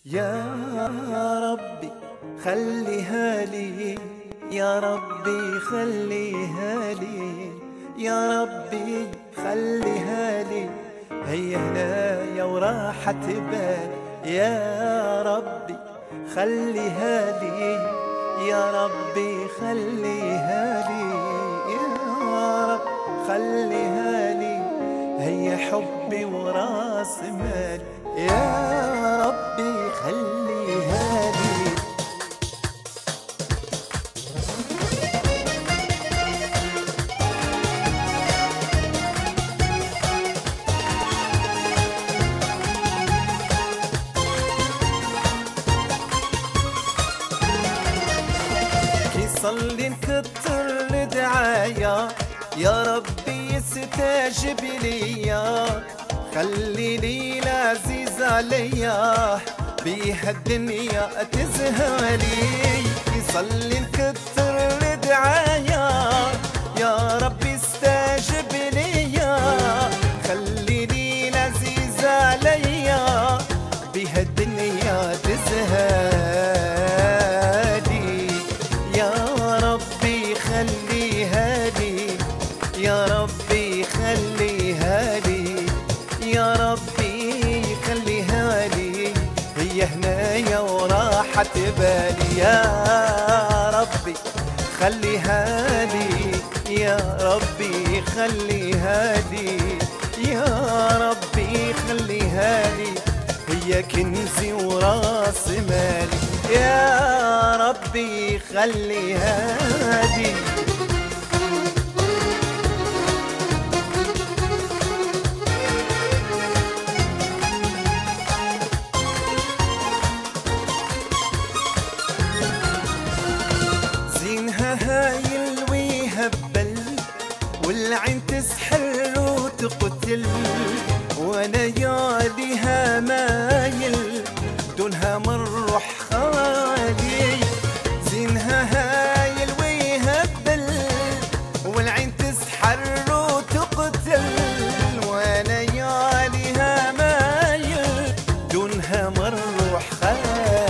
يا ربي خليها لي، يا ربي خليها لي، يا ربي خليها لي، هي هنايا وراحت بال. يا ربي خليها لي، يا ربي خليها لي، يا رب خليها لي، هي حبي وراس مال. يا ربي خليها لي. كي صلي نكتر الدعايا، يا ربي يستجب ليا، خلي لي العزيز عليا، بيها الدنيا تزهالي. يصلي نكتر الدعايا، يا ربي استجب ليا، خلي لي العزيز عليا، بيها الدنيا تزهالي. يا ربي خليها لي، يا ربي خليها لي، يا ربي خليها لي، هي هنايا وراحت بالي. يا ربي خليها لي، يا ربي خليها لي، يا ربي خليها لي، هي كنزي وراس مالي. يا ربي خليها لي. هايل ويهبل، والعين تسحر وتقتل، وانا ياليها مايل، دونها من روح خالي. زينها هايل ويهبل، والعين تسحر وتقتل، وانا ياليها مايل، دونها من روح خالي.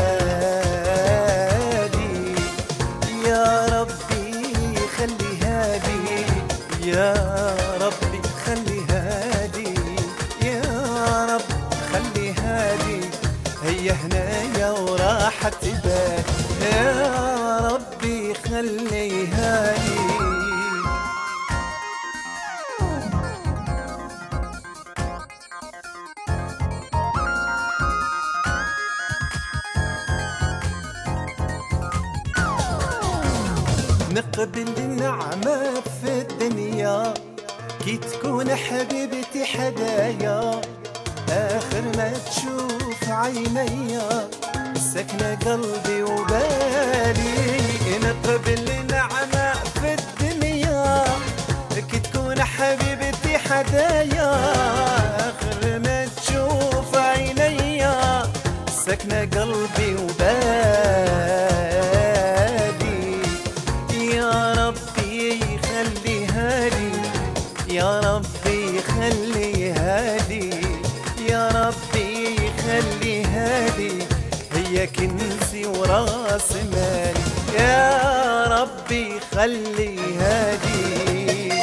يا ربي خليها لي، يا رب خليها لي، هي هنايا وراحت بال. يا ربي خليها لي. نقبل النعمة في الدنيا، كي تكون حبيبتي حدايا، آخر ما تشوف عينيا، سكنة قلبي وبالي. نقبل النعمة في الدنيا، كي تكون حبيبتي حدايا، آخر ما تشوف عينيا، سكنة قلبي وبالي. يا ربي خليها لي، يا ربي خليها لي، هي كنزي وراس مالي. يا ربي خليها لي.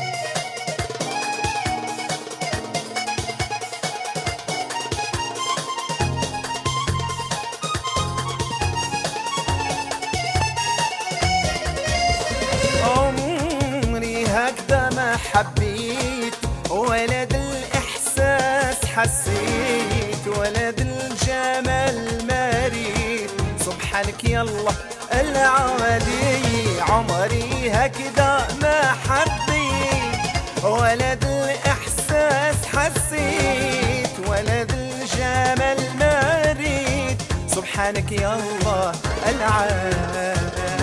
عمري هكذا ما حبيت، ولد الإحساس حسيت، ولد الجمال مريت، سبحانك يالله العالي. عمري هكذا ما حبيت، ولد الإحساس حسيت، ولد الجمال مريت، سبحانك يالله العالي.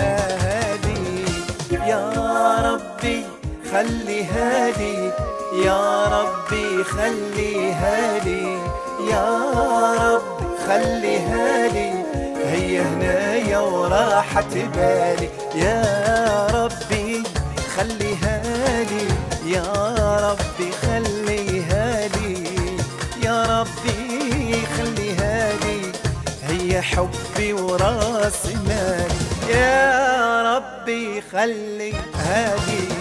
يا ربي خليها لي، يا ربي خليها لي، يا ربي خليها لي، هي هنايا وراحت بالي. يا ربي خليها لي، يا ربي خليها لي، يا ربي خليها لي، حبي وراس مالي. يا ربي خلي هادي